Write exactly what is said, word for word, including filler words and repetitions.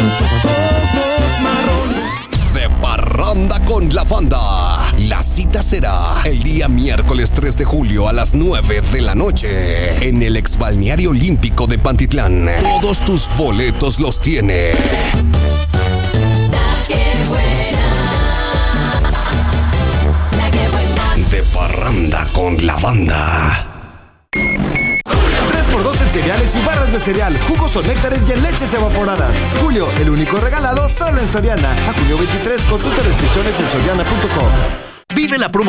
tus ojos marrones. De parranda con la banda. La cita será el día miércoles tres de julio a las nueve de la noche en el exbalneario olímpico de Pantitlán. Todos tus boletos los tiene La que buena. La que buena. De parranda con la banda. tres por dos en cereales y barras de cereal, jugos o néctares y en leches evaporadas. Julio, el único regalado solo en Soriana. A julio veintitrés, consulta restricciones en soriana punto com. Vive la promoción